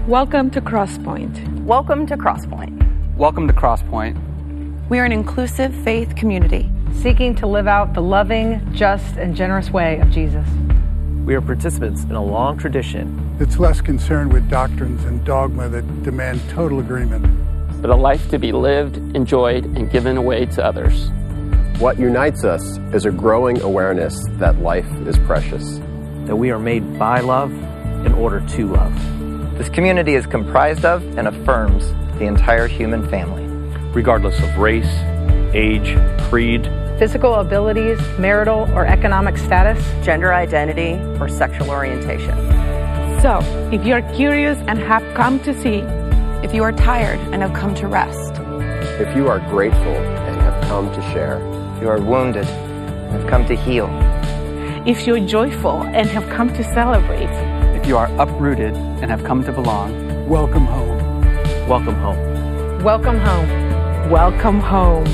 Welcome to Crosspoint. Welcome to Crosspoint. Welcome to Crosspoint. We are an inclusive faith community seeking to live out the loving, just, and generous way of Jesus. We are participants in a long tradition that's less concerned with doctrines and dogma that demand total agreement, but a life to be lived, enjoyed, and given away to others. What unites us is a growing awareness that life is precious, that we are made by love in order to love. This community is comprised of and affirms the entire human family, regardless of race, age, creed, physical abilities, marital or economic status, gender identity, or sexual orientation. So, if you're curious and have come to see, if you are tired and have come to rest, if you are grateful and have come to share, if you are wounded and have come to heal, if you're joyful and have come to celebrate, if you are uprooted and have come to belong, welcome home. Welcome home. Welcome home. Welcome home.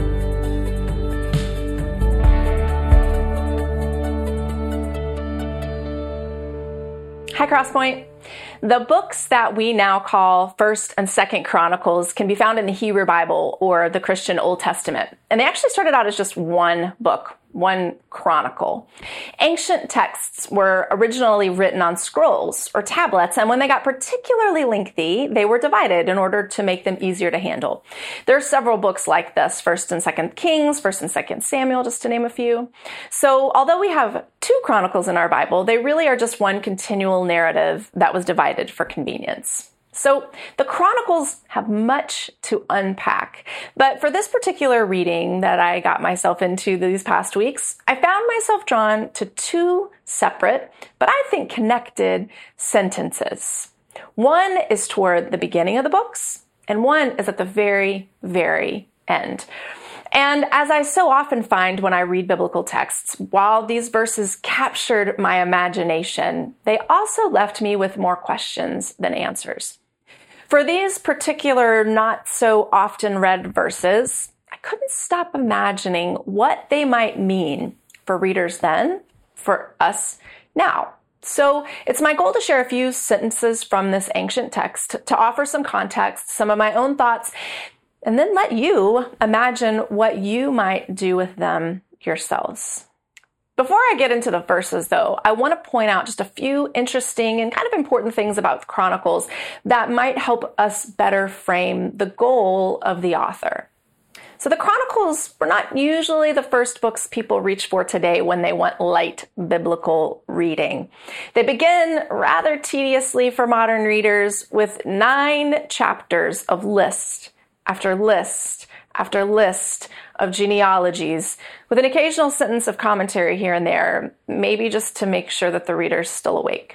Hi, Crosspoint. The books that we now call 1st and 2nd Chronicles can be found in the Hebrew Bible or the Christian Old Testament. And they actually started out as just one book, one chronicle. Ancient texts were originally written on scrolls or tablets, and when they got particularly lengthy, they were divided in order to make them easier to handle. There are several books like this, 1st and 2nd Kings, 1st and 2nd Samuel, just to name a few. So although we have 2 chronicles in our Bible, they really are just one continual narrative that was divided for convenience. So the Chronicles have much to unpack, but for this particular reading that I got myself into these past weeks, I found myself drawn to 2 separate, but I think connected sentences. One is toward the beginning of the books, and one is at the very, very end. And as I so often find when I read biblical texts, while these verses captured my imagination, they also left me with more questions than answers. For these particular not so often read verses, I couldn't stop imagining what they might mean for readers then, for us now. So it's my goal to share a few sentences from this ancient text to offer some context, some of my own thoughts, and then let you imagine what you might do with them yourselves. Before I get into the verses, though, I want to point out just a few interesting and kind of important things about Chronicles that might help us better frame the goal of the author. So the Chronicles were not usually the first books people reach for today when they want light biblical reading. They begin rather tediously for modern readers with 9 chapters of list after list after list of genealogies, with an occasional sentence of commentary here and there, maybe just to make sure that the reader's still awake.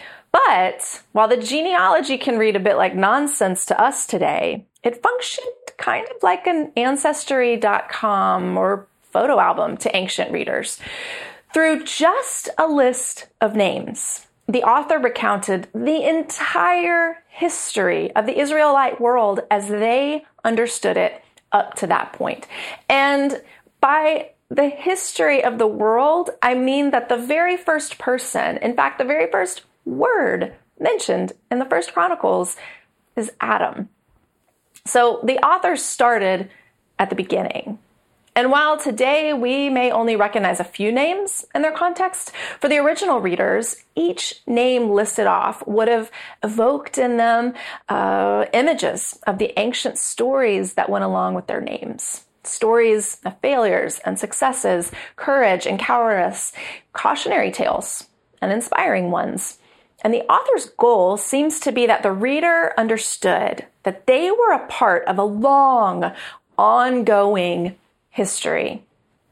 But while the genealogy can read a bit like nonsense to us today, it functioned kind of like an Ancestry.com or photo album to ancient readers. Through just a list of names, the author recounted the entire history of the Israelite world as they understood it up to that point. And by the history of the world, I mean that the very first person, in fact, the very first word mentioned in the 1st Chronicles is Adam. So the author started at the beginning. And while today we may only recognize a few names in their context, for the original readers, each name listed off would have evoked in them images of the ancient stories that went along with their names. Stories of failures and successes, courage and cowardice, cautionary tales, and inspiring ones. And the author's goal seems to be that the reader understood that they were a part of a long, ongoing history.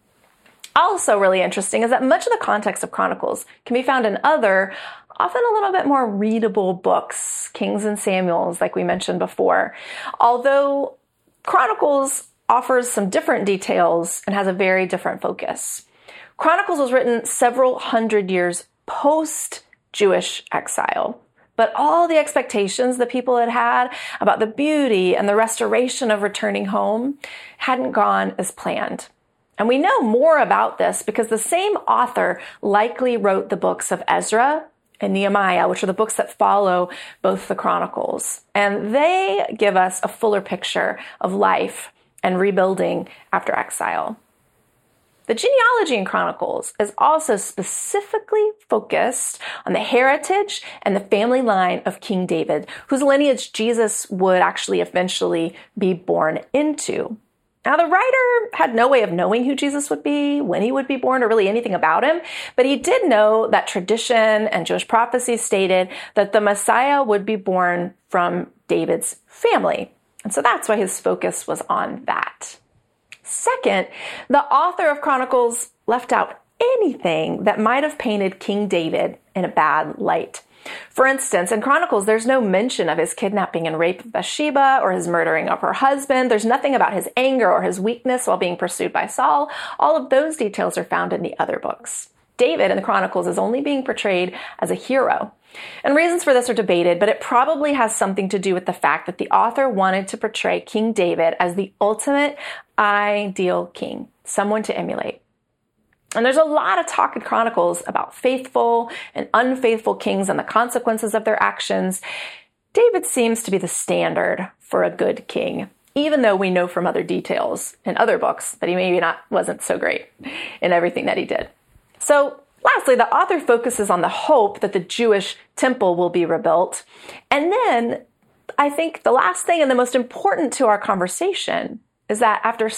Also really interesting is that much of the context of Chronicles can be found in other, often a little bit more readable books, Kings and Samuels, like we mentioned before. Although Chronicles offers some different details and has a very different focus. Chronicles was written several hundred years post-Jewish exile. But all the expectations that people had had about the beauty and the restoration of returning home hadn't gone as planned. And we know more about this because the same author likely wrote the books of Ezra and Nehemiah, which are the books that follow both the Chronicles. And they give us a fuller picture of life and rebuilding after exile. The genealogy in Chronicles is also specifically focused on the heritage and the family line of King David, whose lineage Jesus would actually eventually be born into. Now, the writer had no way of knowing who Jesus would be, when he would be born, or really anything about him, but he did know that tradition and Jewish prophecy stated that the Messiah would be born from David's family. And so that's why his focus was on that. Second, the author of Chronicles left out anything that might have painted King David in a bad light. For instance, in Chronicles, there's no mention of his kidnapping and rape of Bathsheba or his murdering of her husband. There's nothing about his anger or his weakness while being pursued by Saul. All of those details are found in the other books. David in the Chronicles is only being portrayed as a hero. And reasons for this are debated, but it probably has something to do with the fact that the author wanted to portray King David as the ultimate ideal king, someone to emulate. And there's a lot of talk in Chronicles about faithful and unfaithful kings and the consequences of their actions. David seems to be the standard for a good king, even though we know from other details in other books that he wasn't so great in everything that he did. So lastly, the author focuses on the hope that the Jewish temple will be rebuilt. And then I think the last thing and the most important to our conversation is that after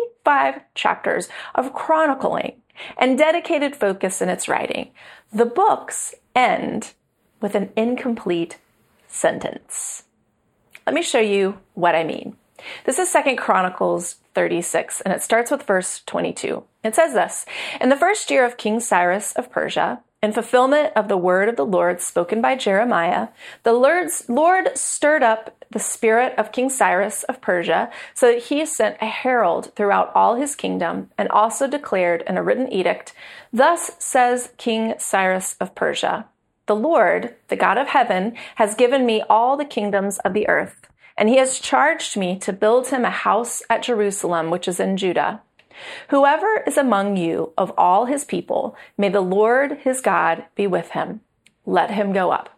65 chapters of chronicling and dedicated focus in its writing, the books end with an incomplete sentence. Let me show you what I mean. This is 2 Chronicles 36, and it starts with verse 22. It says this: "In the first year of King Cyrus of Persia, in fulfillment of the word of the Lord spoken by Jeremiah, the Lord stirred up the spirit of King Cyrus of Persia, so that he sent a herald throughout all his kingdom, and also declared in a written edict, 'Thus says King Cyrus of Persia, the Lord, the God of heaven, has given me all the kingdoms of the earth, and he has charged me to build him a house at Jerusalem, which is in Judah. Whoever is among you of all his people, may the Lord his God be with him. Let him go up.'"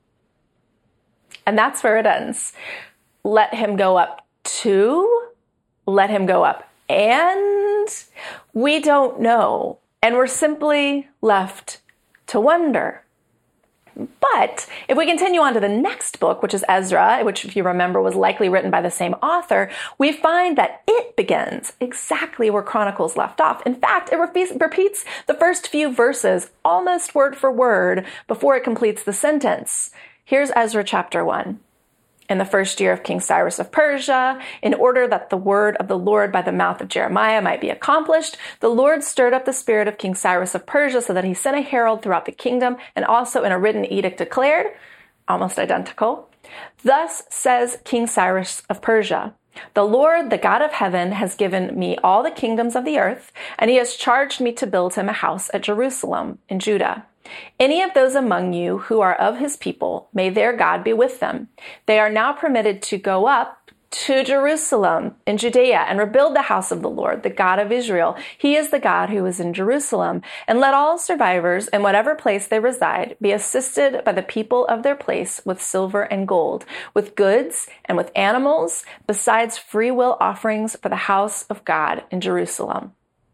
And that's where it ends. Let him go up to? Let him go up and? We don't know. And we're simply left to wonder. But if we continue on to the next book, which is Ezra, which, if you remember, was likely written by the same author, we find that it begins exactly where Chronicles left off. In fact, it repeats the first few verses almost word for word before it completes the sentence. Here's Ezra chapter 1. "In the first year of King Cyrus of Persia, in order that the word of the Lord by the mouth of Jeremiah might be accomplished, the Lord stirred up the spirit of King Cyrus of Persia so that he sent a herald throughout the kingdom, and also in a written edict declared," almost identical, "Thus says King Cyrus of Persia, the Lord, the God of heaven, has given me all the kingdoms of the earth, and he has charged me to build him a house at Jerusalem in Judah. Any of those among you who are of his people, may their God be with them. They are now permitted to go up to Jerusalem in Judea and rebuild the house of the Lord, the God of Israel. He is the God who is in Jerusalem. And let all survivors in whatever place they reside be assisted by the people of their place with silver and gold, with goods and with animals, besides free will offerings for the house of God in Jerusalem."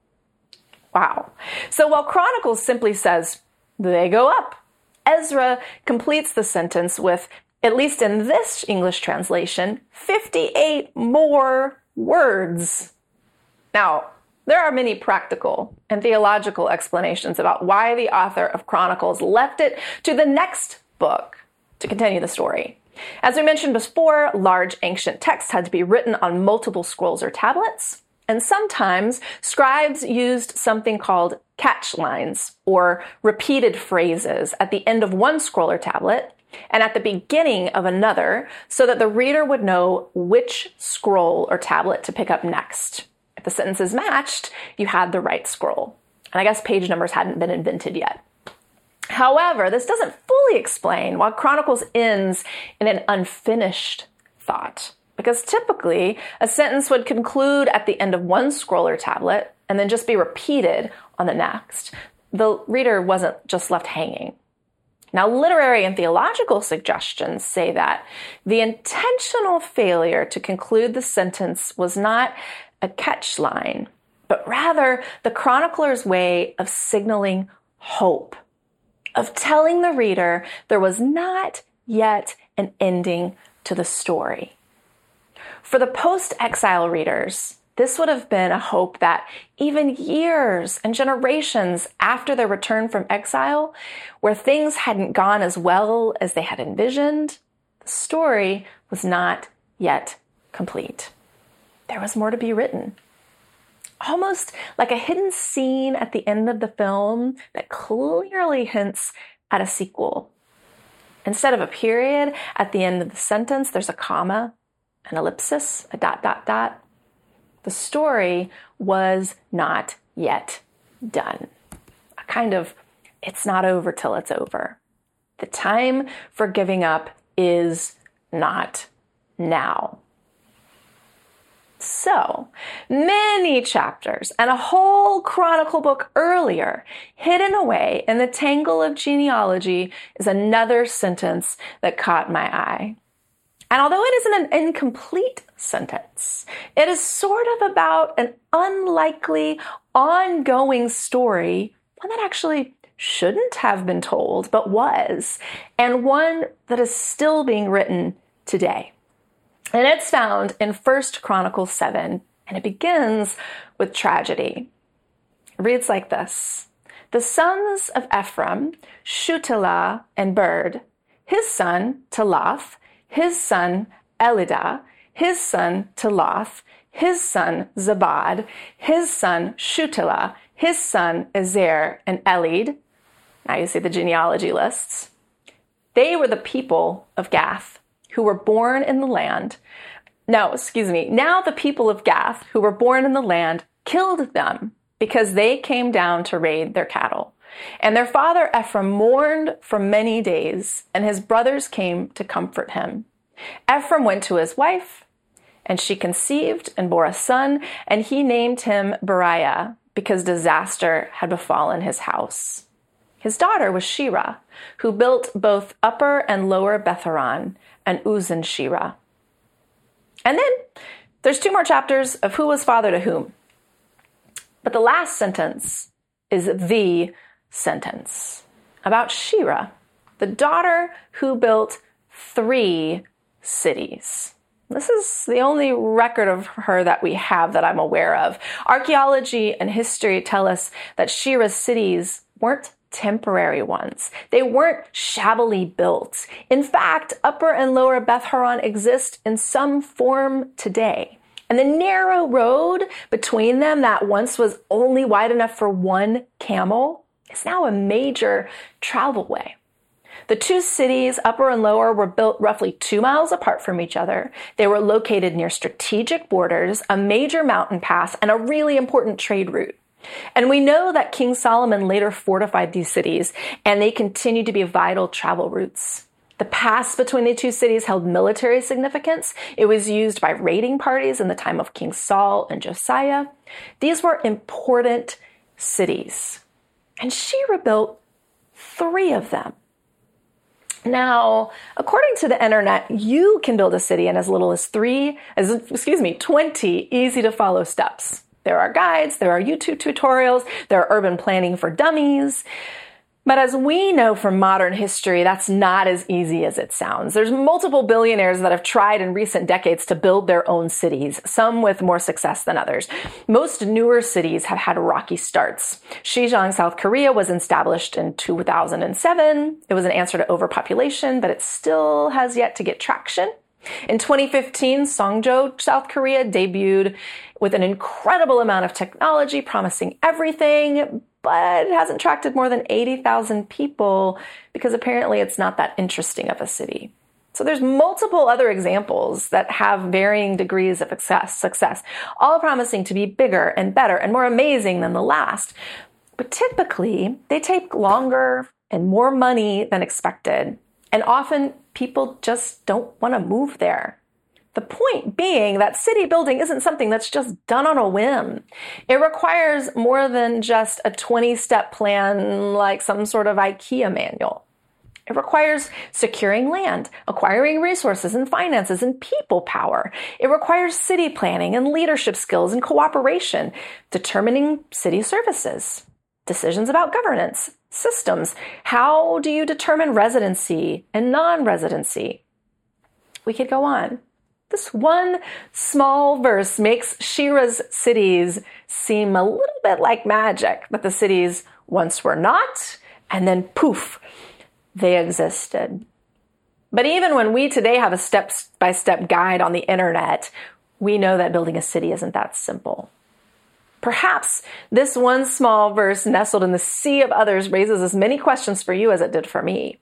Wow. So while Chronicles simply says, "They go up," Ezra completes the sentence with, at least in this English translation, 58 more words. Now, there are many practical and theological explanations about why the author of Chronicles left it to the next book to continue the story. As we mentioned before, large ancient texts had to be written on multiple scrolls or tablets. And sometimes scribes used something called catch lines, or repeated phrases, at the end of one scroll or tablet and at the beginning of another, so that the reader would know which scroll or tablet to pick up next. If the sentences matched, you had the right scroll. And I guess page numbers hadn't been invented yet. However, this doesn't fully explain why Chronicles ends in an unfinished thought. Because typically, a sentence would conclude at the end of one scroll or tablet and then just be repeated on the next. The reader wasn't just left hanging. Now, literary and theological suggestions say that the intentional failure to conclude the sentence was not a catchline, but rather the chronicler's way of signaling hope, of telling the reader there was not yet an ending to the story. For the post-exile readers, this would have been a hope that even years and generations after their return from exile, where things hadn't gone as well as they had envisioned, the story was not yet complete. There was more to be written. Almost like a hidden scene at the end of the film that clearly hints at a sequel. Instead of a period at the end of the sentence, there's a comma, an ellipsis, a ... The story was not yet done. A kind of, it's not over till it's over. The time for giving up is not now. So, many chapters and a whole chronicle book earlier, hidden away in the tangle of genealogy, is another sentence that caught my eye. And although it isn't an incomplete sentence, it is sort of about an unlikely, ongoing story, one that actually shouldn't have been told, but was, and one that is still being written today. And it's found in 1 Chronicles 7, and it begins with tragedy. It reads like this: The sons of Ephraim, Shutelah and Bird, his son Telath, his son Elidah, his son Teloth, his son Zabad, his son Shutelah, his son Ezer, and Elid. Now you see the genealogy lists. They were the people of Gath, who were born in the land. Now the people of Gath, who were born in the land, killed them because they came down to raid their cattle. And their father Ephraim mourned for many days, and his brothers came to comfort him. Ephraim went to his wife, and she conceived and bore a son, and he named him Beriah, because disaster had befallen his house. His daughter was Shira, who built both Upper and Lower Beth-horon and Uzan-Shira. And then there's 2 more chapters of who was father to whom. But the last sentence is the sentence about Shira, the daughter who built 3 cities. This is the only record of her that we have that I'm aware of. Archaeology and history tell us that Shira's cities weren't temporary ones. They weren't shabbily built. In fact, Upper and Lower Beth-horon exist in some form today. And the narrow road between them that once was only wide enough for 1 camel is now a major travel way. The 2 cities, Upper and Lower, were built roughly 2 miles apart from each other. They were located near strategic borders, a major mountain pass, and a really important trade route. And we know that King Solomon later fortified these cities, and they continued to be vital travel routes. The pass between the 2 cities held military significance. It was used by raiding parties in the time of King Saul and Josiah. These were important cities. And Shira built 3 of them. Now, according to the internet, you can build a city in as little as 20 easy to follow steps. There are guides, there are YouTube tutorials, there are urban planning for dummies. But as we know from modern history, that's not as easy as it sounds. There's multiple billionaires that have tried in recent decades to build their own cities, some with more success than others. Most newer cities have had rocky starts. Sejong, South Korea was established in 2007. It was an answer to overpopulation, but it still has yet to get traction. In 2015, Songjo, South Korea, debuted with an incredible amount of technology, promising everything, but it hasn't attracted more than 80,000 people because apparently it's not that interesting of a city. So there's multiple other examples that have varying degrees of success, all promising to be bigger and better and more amazing than the last. But typically, they take longer and more money than expected. And often people just don't want to move there. The point being that city building isn't something that's just done on a whim. It requires more than just a 20-step plan like some sort of IKEA manual. It requires securing land, acquiring resources and finances and people power. It requires city planning and leadership skills and cooperation, determining city services, decisions about governance, systems. How do you determine residency and non-residency? We could go on. This one small verse makes Shira's cities seem a little bit like magic, that the cities once were not, and then poof, they existed. But even when we today have a step-by-step guide on the internet, we know that building a city isn't that simple. Perhaps this one small verse nestled in the sea of others raises as many questions for you as it did for me.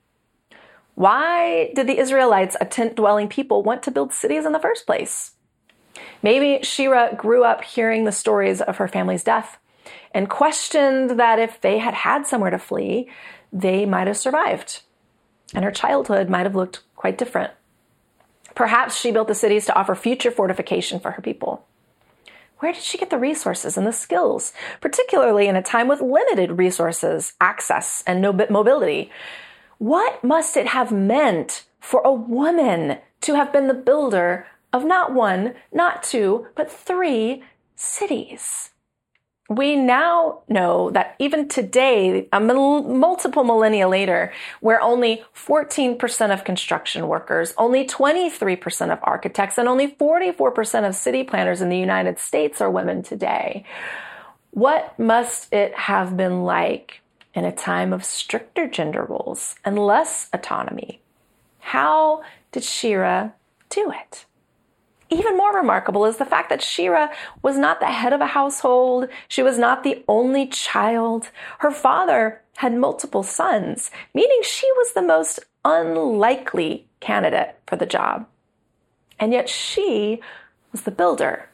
Why did the Israelites, a tent-dwelling people, want to build cities in the first place? Maybe Shira grew up hearing the stories of her family's death and questioned that if they had had somewhere to flee, they might have survived, and her childhood might have looked quite different. Perhaps she built the cities to offer future fortification for her people. Where did she get the resources and the skills, particularly in a time with limited resources, access, and mobility? What must it have meant for a woman to have been the builder of not one, not two, but 3 cities? We now know that even today, multiple millennia later, where only 14% of construction workers, only 23% of architects, and only 44% of city planners in the United States are women today, what must it have been like in a time of stricter gender roles and less autonomy? How did Shira do it? Even more remarkable is the fact that Shira was not the head of a household. She was not the only child. Her father had multiple sons, meaning she was the most unlikely candidate for the job. And yet she was the builder.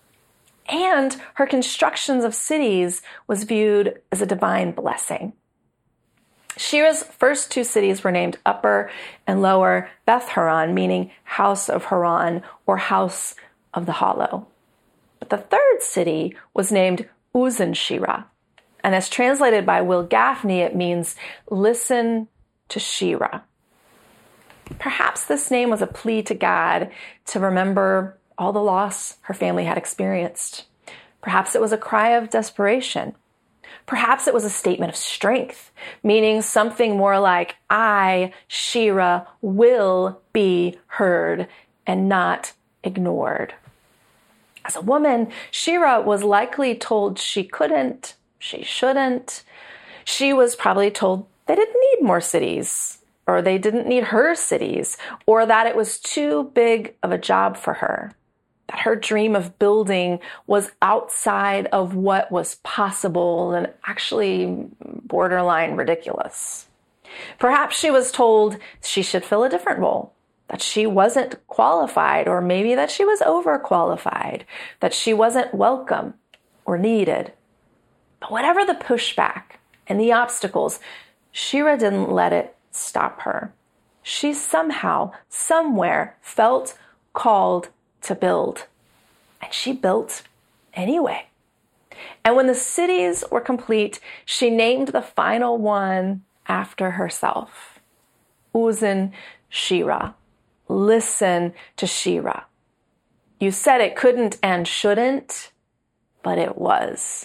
And her constructions of cities was viewed as a divine blessing. Shira's first 2 cities were named Upper and Lower Beth Horon, meaning House of Horon or House of the Hollow. But the 3rd city was named Uzen Shira. And as translated by Will Gaffney, it means listen to Shira. Perhaps this name was a plea to God to remember all the loss her family had experienced. Perhaps it was a cry of desperation. Perhaps it was a statement of strength, meaning something more like, I, Shira, will be heard and not ignored. As a woman, Shira was likely told she couldn't, she shouldn't. She was probably told they didn't need more cities, or they didn't need her cities, or that it was too big of a job for her. That her dream of building was outside of what was possible and actually borderline ridiculous. Perhaps she was told she should fill a different role, that she wasn't qualified, or maybe that she was overqualified, that she wasn't welcome or needed. But whatever the pushback and the obstacles, Shira didn't let it stop her. She somehow, somewhere felt called to build. And she built anyway. And when the cities were complete, she named the final one after herself. Uzen Shira. Listen to Shira. You said it couldn't and shouldn't, but it was.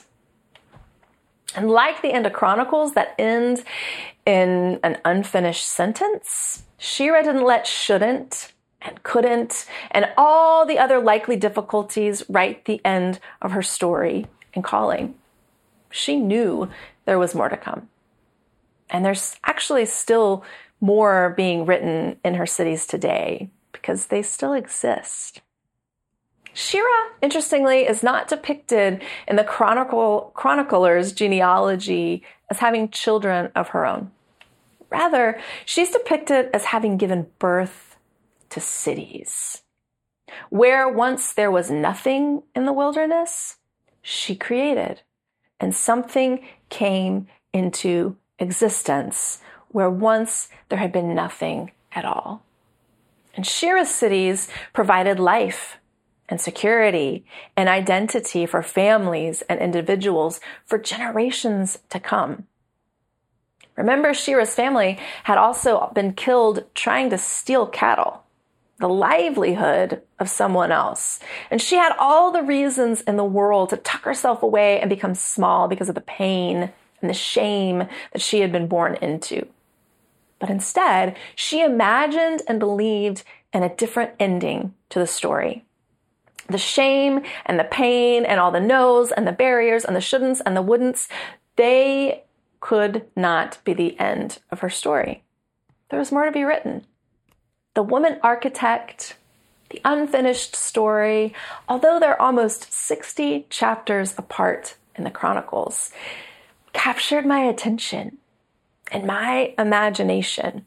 And like the end of Chronicles that ends in an unfinished sentence, Shira didn't let shouldn't and couldn't and all the other likely difficulties write the end of her story and calling. She knew there was more to come. And there's actually still more being written in her cities today because they still exist. Shira, interestingly, is not depicted in the chronicler's genealogy as having children of her own. Rather, she's depicted as having given birth to cities. Where once there was nothing in the wilderness, she created, and something came into existence where once there had been nothing at all. And Shira's cities provided life and security and identity for families and individuals for generations to come. Remember, Shira's family had also been killed trying to steal cattle, the livelihood of someone else. And she had all the reasons in the world to tuck herself away and become small because of the pain and the shame that she had been born into. But instead, she imagined and believed in a different ending to the story. The shame and the pain and all the no's and the barriers and the shouldn'ts and the wouldn'ts, they could not be the end of her story. There was more to be written. The woman architect, the unfinished story, although they're almost 60 chapters apart in the Chronicles, captured my attention and my imagination.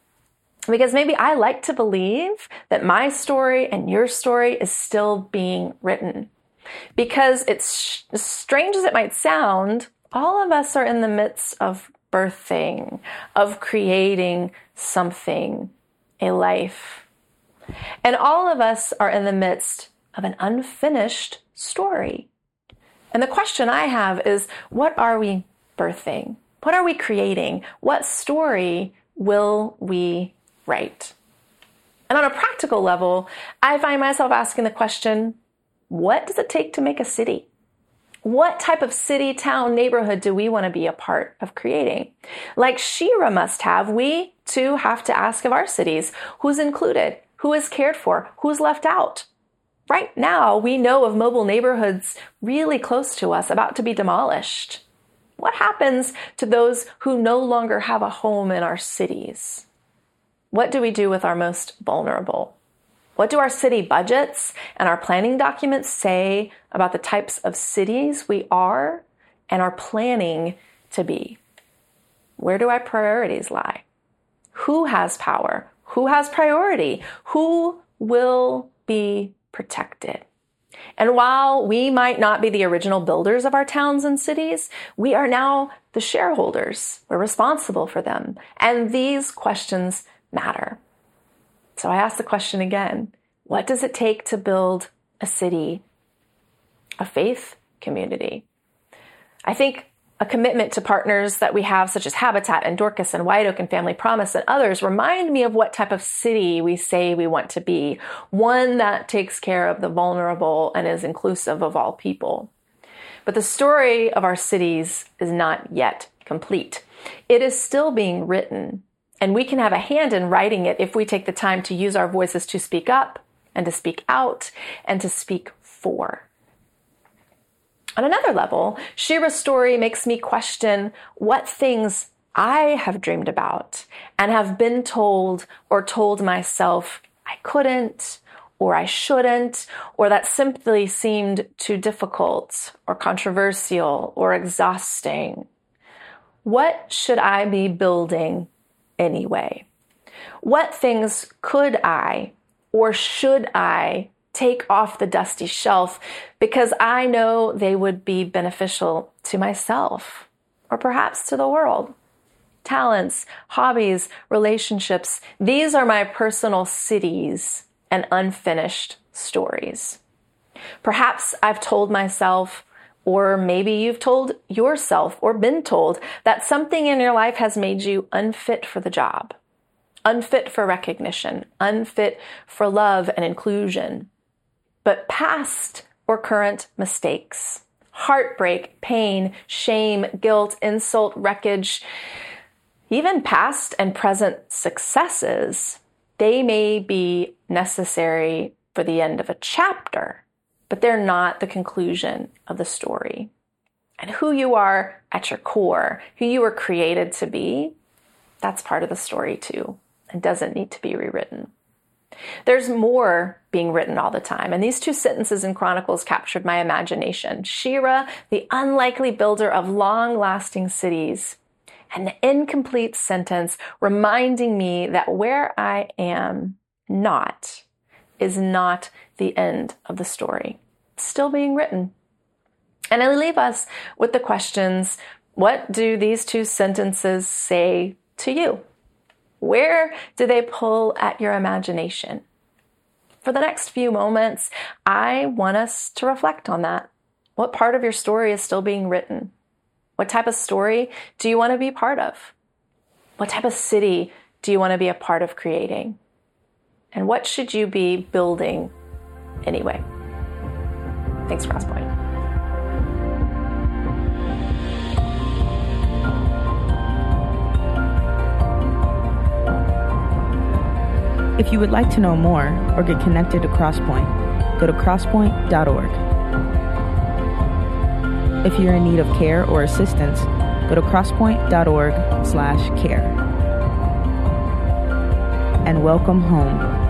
Because maybe I like to believe that my story and your story is still being written. Because it's as strange as it might sound, all of us are in the midst of birthing, of creating something, a life. And all of us are in the midst of an unfinished story. And the question I have is, what are we birthing? What are we creating? What story will we write? And on a practical level, I find myself asking the question, what does it take to make a city? What type of city, town, neighborhood do we want to be a part of creating? Like Shira must have, we too have to ask of our cities, who's included, who is cared for, who's left out. Right now, we know of mobile neighborhoods really close to us about to be demolished. What happens to those who no longer have a home in our cities? What do we do with our most vulnerable? What do our city budgets and our planning documents say about the types of cities we are and are planning to be? Where do our priorities lie? Who has power? Who has priority? Who will be protected? And while we might not be the original builders of our towns and cities, we are now the shareholders. We're responsible for them. And these questions matter. So I ask the question again, what does it take to build a city, a faith community? I think a commitment to partners that we have, such as Habitat and Dorcas and White Oak and Family Promise and others, remind me of what type of city we say we want to be. One that takes care of the vulnerable and is inclusive of all people. But the story of our cities is not yet complete. It is still being written, and we can have a hand in writing it if we take the time to use our voices to speak up and to speak out and to speak for. On another level, Shira's story makes me question what things I have dreamed about and have been told or told myself I couldn't or I shouldn't, or that simply seemed too difficult or controversial or exhausting. What should I be building anyway? What things could I or should I take off the dusty shelf because I know they would be beneficial to myself or perhaps to the world? Talents, hobbies, relationships, these are my personal cities and unfinished stories. Perhaps I've told myself, or maybe you've told yourself or been told, that something in your life has made you unfit for the job, unfit for recognition, unfit for love and inclusion. But past or current mistakes, heartbreak, pain, shame, guilt, insult, wreckage, even past and present successes, they may be necessary for the end of a chapter, but they're not the conclusion of the story. And who you are at your core, who you were created to be, that's part of the story too. It doesn't need to be rewritten. There's more being written all the time, and these two sentences in Chronicles captured my imagination. Shira, the unlikely builder of long-lasting cities, and the incomplete sentence reminding me that where I am not is not the end of the story. It's still being written. And I leave us with the questions, what do these two sentences say to you? Where do they pull at your imagination? For the next few moments, I want us to reflect on that. What part of your story is still being written? What type of story do you want to be part of? What type of city do you want to be a part of creating? And what should you be building anyway? Thanks, Crosspoint. If you would like to know more or get connected to Crosspoint, go to crosspoint.org. If you're in need of care or assistance, go to crosspoint.org/care. And welcome home.